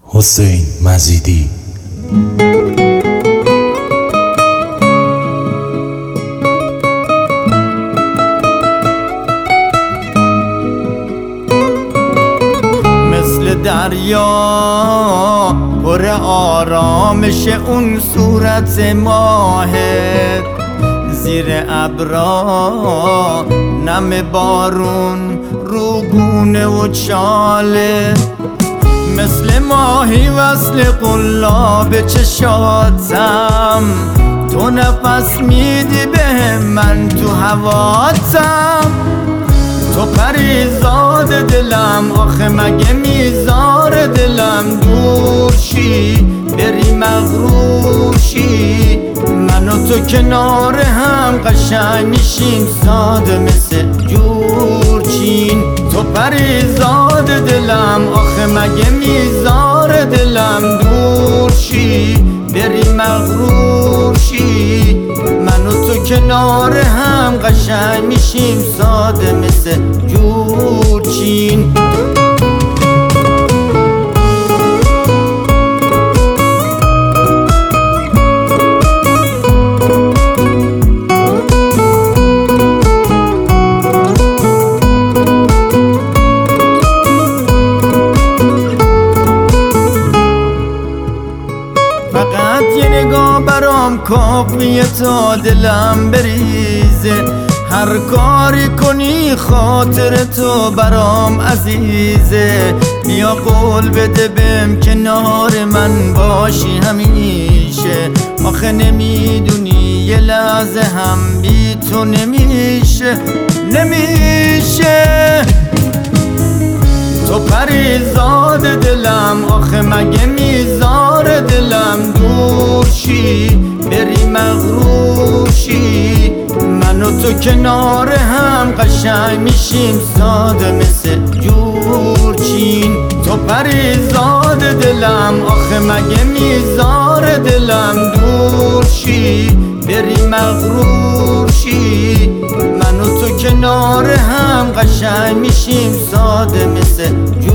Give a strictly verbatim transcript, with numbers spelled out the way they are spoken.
حسین مزیدی. مثل دریا پر آرامش اون صورت ماهت، زیر ابرا نم بارون رو گونه و چاله، مثل ماهی وصل قلاب چشاتم، تو نفس میدی به من تو هواتم، تو پریزاد دلم، آخه مگه میزار دلم دور شی بری مغرور شی، من و تو کنار هم قشنگ میشیم ساده مثل جورچین، تو پریزاد دلم، آخه مگه میزار دلم دور شی بری مغرور شی، من و تو کنار هم قشنگ میشیم ساده مثل جورچین. فقط یه نگاه برام کافیه تا دلم بریزه، هر کاری کنی خاطر تو برام عزیزه، بیا قول بده بهم کنار من باشی همیشه، آخه نمیدونی یه لحظه هم بی تو نمیشه نمیشه، تو پریزاد دلم، آخه مگه میزار دلم دور شی بری مغرور شی، من و تو کنار هم قشنگ میشیم ساده مثل جورچین، تو پریزاد دلم، آخه مگه میزار دلم دور شی بری مغرور شی، من و تو کنار هم قشنگ میشیم ساده مثل